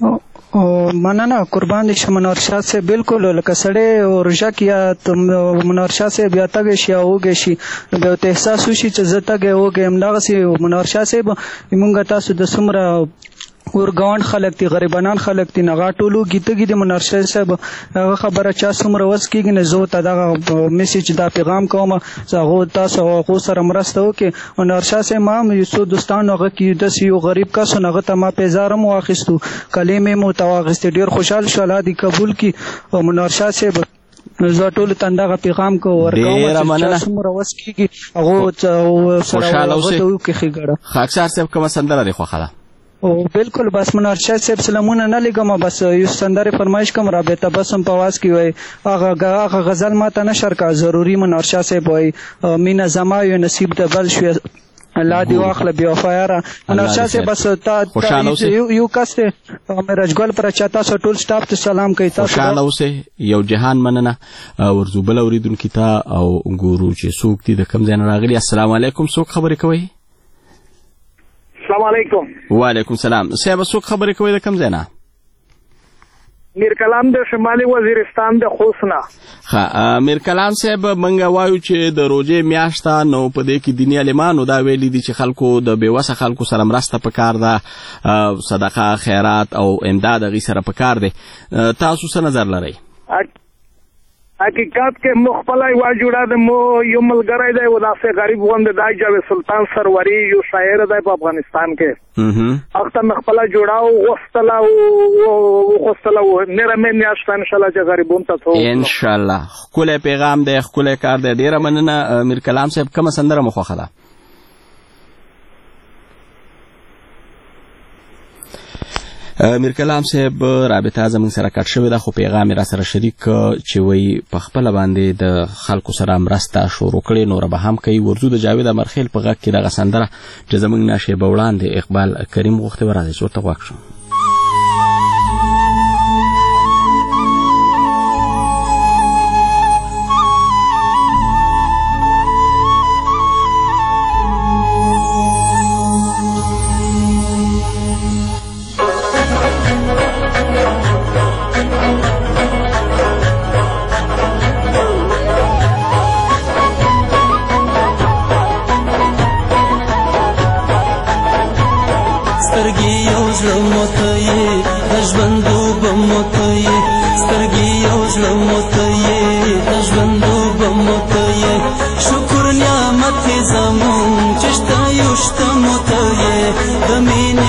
مننه قربان دي شم منرشاد صاحب. بالکل لکه سړی روژه کې یا منرشاد صاحب یا تږی شي یا وږی شي بیا ته احساس وشي چې زه تږی وږی یم. دغسې منرشاد صاحب موږ تاسو د څومره ورګاونډ خلک دي، غریبانان خلک دي، نغا ټولو گیتګي دي. منرشد صاحب هغه خبره چا څومره وس کېږي نه زه ته دغه میسیج دا پیغام کوم چې هغه تاسو هغو سره مرسته وکړي. منرشد صاحب ما هم یو څو دوستانو هغه کې داسې یو غریب کس و هغه ته ما پیزار هم واخیستو، کلمې مو ته واخیستې، ډېر خوشحال شو. الله دې قبول کړي. او منرشد صاحب زه ټولو ته همدغه پیغام ورکوم چې چا څومره وس کېږي هغو سره هغه ته وکړي ښېګړه. خاکسار صاحب کومه سندره دې خوښه ده؟ بالکل بس منرشد صاحب سلامونه نه لګم، بس یو سندرې فرمایش کوم. رابطه بس هم په واز کې وای هغه غزل ماته نشر کا ضروري. منرشد صاحب وای مینا زما یو نصیب د بل شو الله دی واخله بیا وفایره. منرشد صاحب بس تا یو کس ته مرجګل پر چاته سو ټول سټاف ته سلام کوي. تاسو خوشاله اوسئ. یو جهان مننه ورزو بل اوریدونکو ته او ګورو چې څوک دي د کوم ځای نه راغلي. السلام علیکم. څوک خبرې کوي؟ السلام علیکم. وعلیکم سلام. صاحب څوک خبرې کوي د کوم ځای نه؟ میر کلام د شمالي وزیرستان د خوست نه. میر کلام صاحب منګه وایو چې د روژې میاشت نو په دې کې دیني عالمانو دا ویلي دي چې خلکو د بېوسه خلکو سره مرسته پکار ده، صدقه خیرات او امداد هغې سره پکار دی. تاسو څه نظر لرئ؟ حقیقت کې مو خپل یو جوړه د مو یو ملګری دی و داسې غریب غوند دی جاوید سلطان سروری یو شاعر دی په افغانستان کې. هغه ته خپل جوړاو وستلا او نره مې میاشت ان شاء الله چې غریبون ته ان شاء الله. خپل پیغام دی، خپل کار دی. ډیره مننه میر کلام صاحب. کومه سندره مو خوښه ده؟ میر کلام صاحب رابطه زموږ سره کټ شوې ده، خو پیغام یې را سره شریک چې وایي په خپله باندې د خلکو سره مرسته شروع کړې، نوره به هم کوي. ورځو د جاوید امرخیل په غږ کې دغه سندره چې زموږ نه شیبه وړاندې اقبال کریم غوښتې وه، راځئ چې ورته غوږ شو. شکر نعمت زمون چشتا یشتا متایه دمین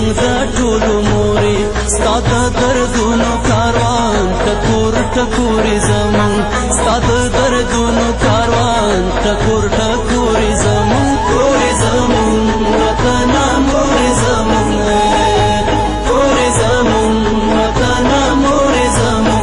زمونږ د ټولو مورې ستا د دردونو کاروان ټکور ټکورې زمونږ ستا د دردونو کاروان ټکور ټکورې زمونږ کورې زمونږ وطنه مورې زمونږ کورې زمونږ وطنه مورې زمونږ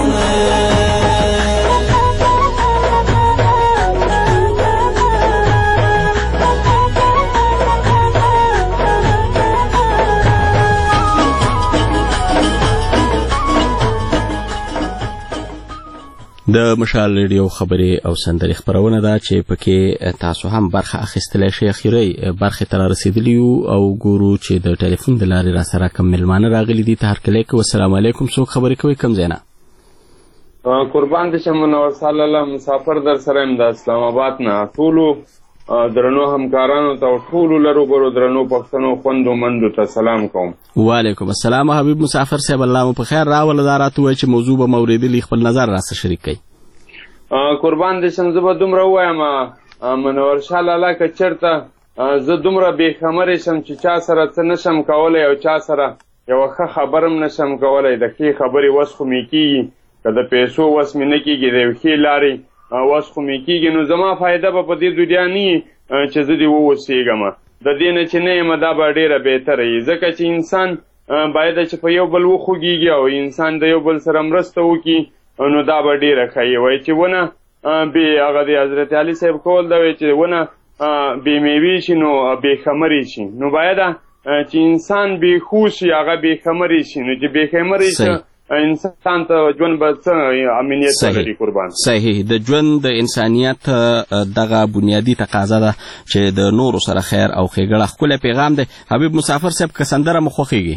د مشال ریډیو خبرې او سندرې خبرونه ده چې پکې تاسو هم برخه اخیستلی شئ. اخیری برخې ته رارسېدلي یو او ګورو چې د ټلیفون د لارې راسره کوم مېلمانه راغلي دي. تهرکلی کوو. السلام علیکم. څوک خبرې کوئ؟ کوم ځای نه؟ قربان دې شم. منور صلی الله مسافر در سره یم د اسلام آباد نه. ټولو درنو همکارانو ته او ټولو لروبرو درنو پښتنو خوندو مندو ته سلام کوم. وعلیکم السلام. حبیب مسافر صاحب الله مو په خیر راوله. دا راته ووایه چې موضوع به مو اورېدلي، خپل نظر راسره شریک کړئ. قربان دې شم. زه به دومره ووایم منور شاه لالا که چېرته زه دومره بېخمرې شم چې چا سره څه نشم کولی او چا سره یوه ښه خبر هم نشم کولی. د ښې خبرې وس خو مې کېږي، که د پیسو وس مې نه کېږي، د یو ښې لارې وس خو مې کېږي، نو زما فایده به په دې دنیا نه وي چې زه دې واوسېږم. د دې نه چې نه یم دا به ډېره بهتره وي، ځکه چې انسان باید چې په یو بل وخوږېږي او انسان د یو بل سره مرسته وکړي، نو دا به ډېره ښه وي. وایي چې ونه بې هغه د حضرت علي صاحب قول دا وایي چې ونه بې میوې شي نو بېخمرې شي. نو باید چې انسان بېخو شي، هغه بېخمرې شي. نو چې بېخمرې شي انسان ته ژوند به څه امنیت لري. قربان صحیح. د ژوند د انسانیت دغه بنیادی تقاضا ده چې د نورو سره خیر او ښېګړه ښکلی پیغام دی. حبیب مسافر صاحب که سندره مو خوښېږي؟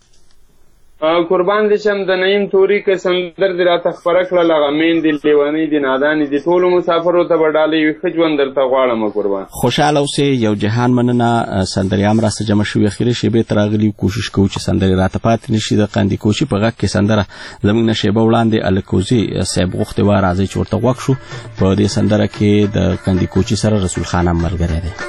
قربان دې شم. د نعیم توري که سندر دې راته خپره کړل، هغه میندې لیونۍ دي نادانې دي، ټولو مسافرو ته به ډالۍ وي. ښه ژوند درته غواړم قربان. خوشحاله اوسې. یو جهان مننه. سندرې هم راسته جمع شوي، اخري شیبې ته راغلي. کوشش کوو چې سندرې راته پاتې نه شي. د قندي کوچي په غږ کې سندره زموږ نه شیبه وړاندې الکوزي صاحب غوښتې وه، راځئ چې ورته غوږ شو. په دې سندره کې د قندي کوچي سره رسول خان هم ملګری دی.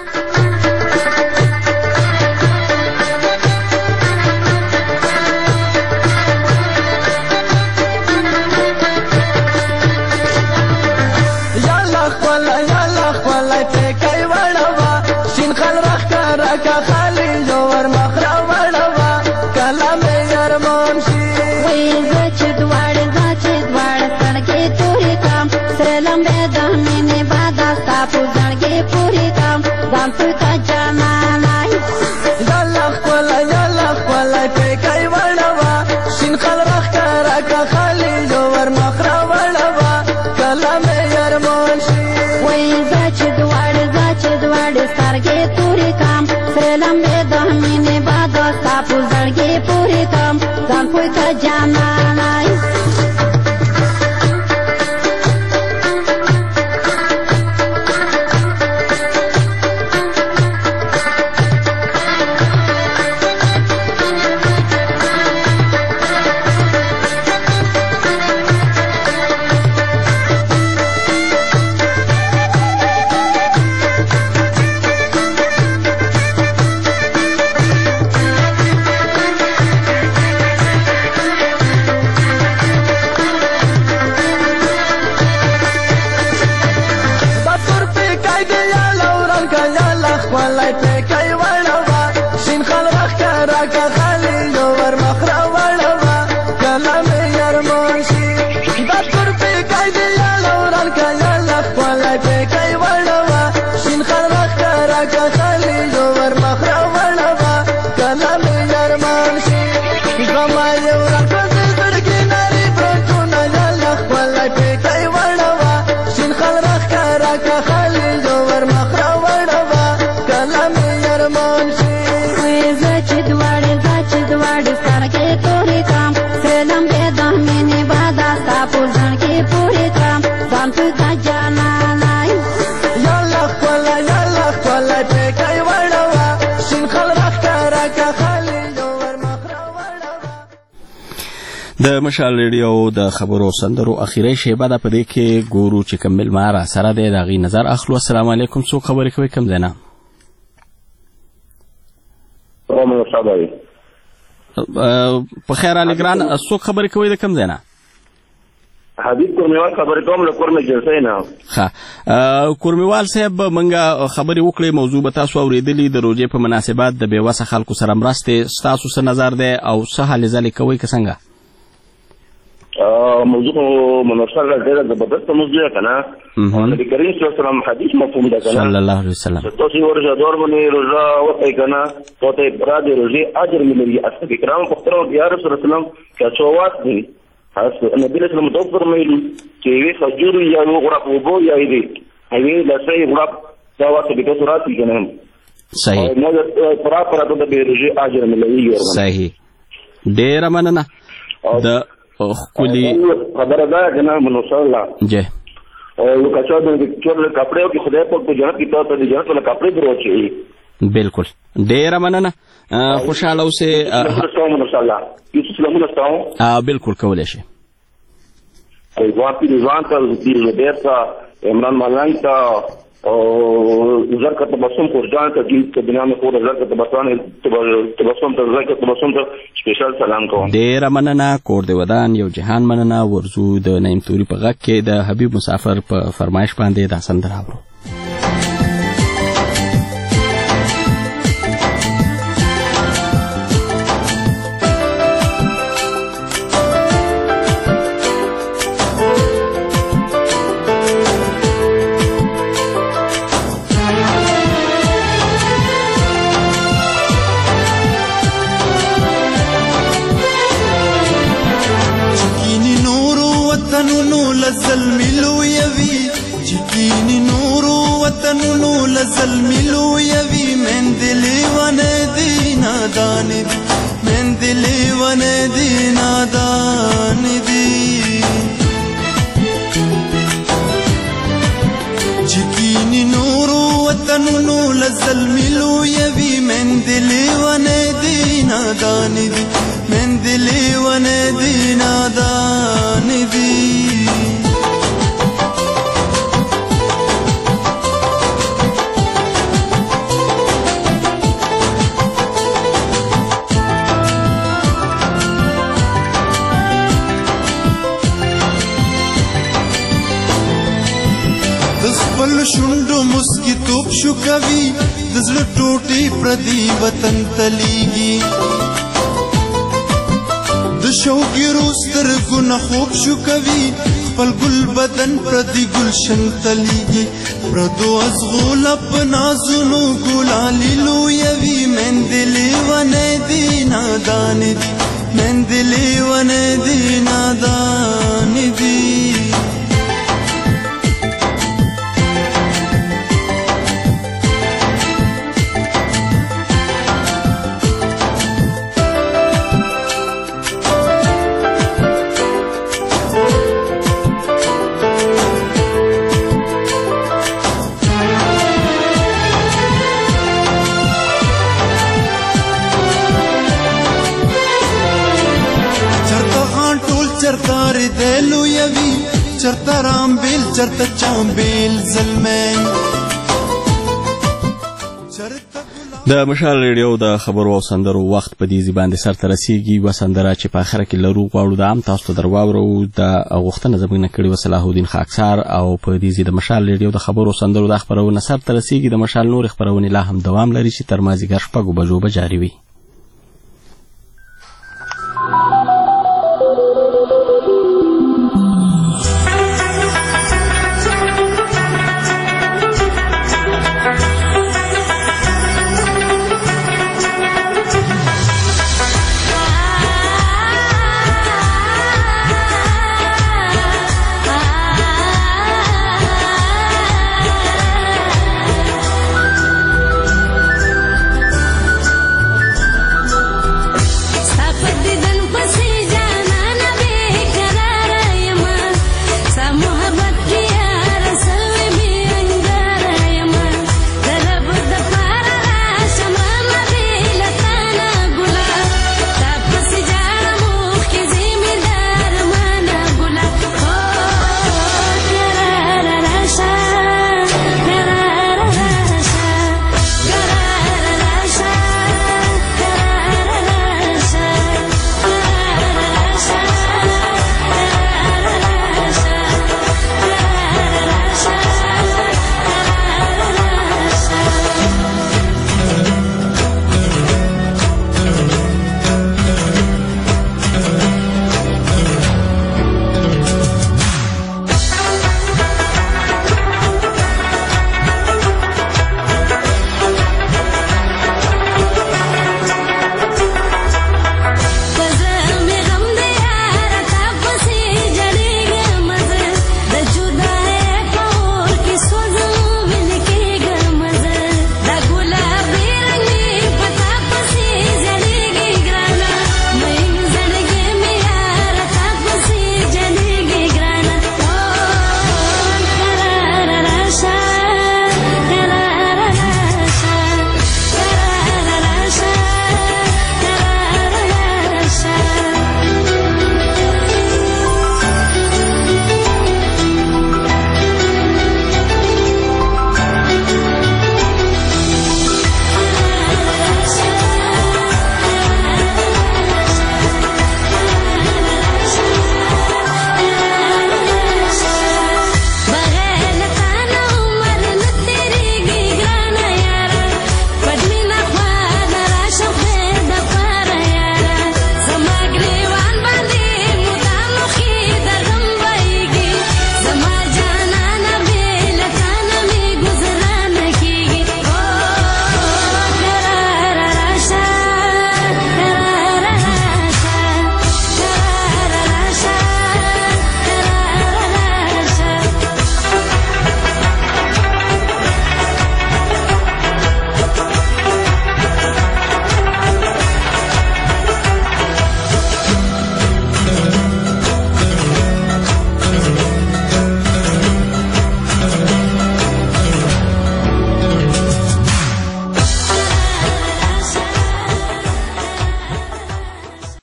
د مشال ریډیو د خبرو سندرو اخیری شیبه ده. په دې کې ګورو چې کوم مېلمه راسره دی، د هغې نظر اخلو. السلام علیکم. څوک خبرې کوئ؟ کوم ځای نه؟ په خیر علي ګران څوک خبرې کوي د کوم ځای نه؟ حبیب کورمیوال خبرې کوم له کورمه جلسې نه. ښه کورمیوال صاحب موږ خبرې وکړې، موضوع به تاسو اورېدلې د روژې په مناسبت د بېوسه خلکو سره مرستې. ستاسو څه نظر دی او څه هلې ځلې کوئ که څنګه؟ موضوع منصر ډېره زبردسته موضوع ده که نه. نبي کریم صلی الله علیه وسلم حدیث مفهوم ده که نه، صلی الله علیه وسلم تاسو یو روژهدار باندې روژه وکړئ که نه، تا ته برا د روژې اجر ملوي. اصحاب کرام پوښتنه وکړه یا رسول الله وسلم که څوات دي نبی علیه السلام ته وفرمایل چې یوې خجور یا یو غړپ اوبو یا یوې لسۍ غړپ دا ورته بېکسو راسي که نه صحیح پرا ته د بې روژې اجر ملوي. صحیح، ډېره مننه. د ښکلي خبره ده که نه منصر الله جی یو کچا د چور له کپړې او کې خدای پاک په جنت کې تاسو د جنت له کپړې درو چي. بالکل ډېره مننه، خوشاله اوسئ. منصر الله یوسف سلامونه ستاسو. بالکل کولی شي. ایوان پیروان ته دیر زبیر ته عمران ملنګ ته او زر کا تبسم قرجان ته دین ته بنا میں خور زر کا تبسم ته زر کا تبسم ته سپیشل سلام کوم. ډېره مننه. کور د ودان یو جهان مننه. ورزو د نعیم توري په غږ کې د حبیب مسافر په فرمایش باندې دا سندره اورو. وطن تلیږي د شوقي روستر ګنا خوب شو کوي خپل ګل بدن پردي گلشن تلیږي پردو از غول په نازونو ګلالي لویوي مندلې ونه دي نادان دي مندلې ونه دي نادان دي چرتا رامبیل چرتا چامبیل زلمین. د مشال ریډیو د خبرو او سندرو وخت په دې باندې سرته رسیږي. و سندره چې په اخر کې لرو غواړو د عام تاسو ته درواورو د غوښتنه زموږ نه کړې و صلاح الدین خاکسار او په دې د مشال ریډیو د خبرو او سندرو د خبرونه سرته رسیږي. د مشال نور خبرونه لا هم دوام لري چې تر مازیګر 6 بجو به جاری وي.